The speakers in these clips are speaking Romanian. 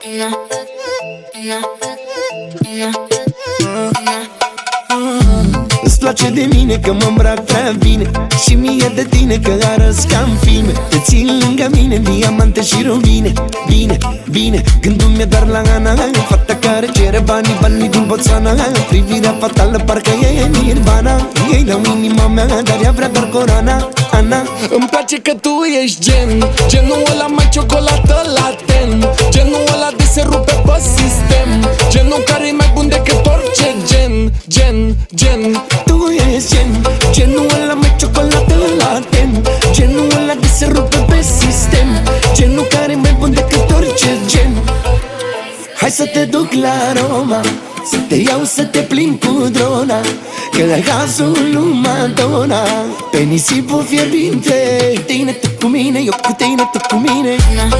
Îți place de mine că mă îmbrac prea bine și mie de tine că arăți ca în filme. Te țin lângă mine, diamante și rubine. Bine, bine, gândul mi-e doar la Ana, fata care cere banii din Botswana. Privirea fatală parcă e în Nirvana. Ei dau inima mea, dar ea vrea doar coroana. Ana, îmi place că tu ești genul ăla mai ciocolată latent, genul ăla de se rupe pe sistem, genul care e mai bun decât orice gen. Tu ești genul ăla mai ciocolată latent, genul ăla de se rupe pe sistem, genul care e mai bun decât orice gen. Hai să te duc la Roma, să te iau să te plimbi cu drona, că la gazul lui Madonna, pe nisipul fierbinte. Tine tu cu mine, eu cu tine, tu cu mine.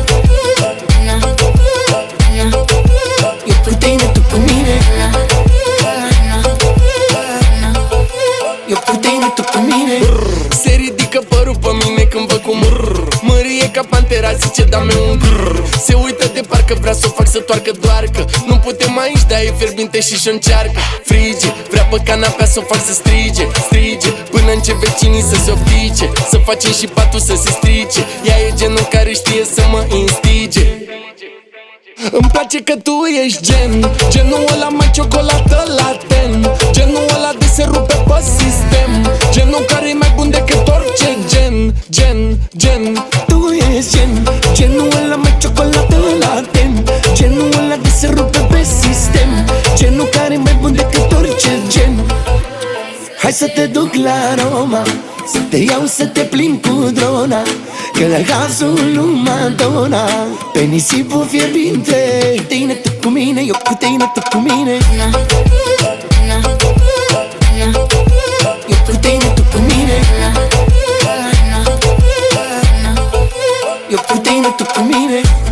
Eu cu tine, tu cu mine. Eu cu tine, tu cu mine. Se ridică părul pe mine când văd cum mărie ca pantera, zice da-mi un grrr. Se uită de parcă vrea să o fac să toarcă, doar că nu putem aici, dar e fierbinte și și-o încearcă. Frige, vrea pe canapea să o fac să strige, până înce vecinii să se optice, să facem și patul să se strice. Ea e genul care știe să mă instige. Îmi place că tu ești genul ăla mai ciocolată latent, genul ăla de se rupe pe sistem, genul care e mai bun decât orice gen. Tu ești genul ăla mai ciocolată latent, genul ăla de se rupe pe sistem, genul care e mai bun decât orice gen. Hai să te duc la Roma, să te iau să te plimbi cu drona, că la gazul lui Madonna, pe nisipul fierbinte. Tine tu cu mine, eu cu tine, tu cu mine. Eu cu tine, tu cu mine. Eu cu tine, tu cu mine.